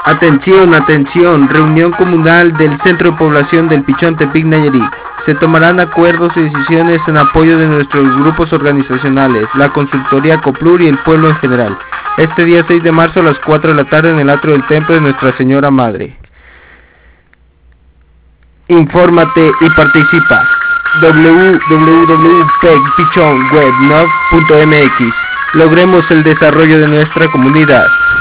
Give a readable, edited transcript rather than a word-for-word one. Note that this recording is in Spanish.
Atención, atención, reunión comunal del Centro de Población del Pichón Tepic Nayarit. Se tomarán acuerdos y decisiones en apoyo de nuestros grupos organizacionales, la consultoría Coplur y el pueblo en general. Este día 6 de marzo a las 4 de la tarde en el atrio del Templo de Nuestra Señora Madre. Infórmate y participa. www.pegpichonwebnov.mx. Logremos el desarrollo de nuestra comunidad.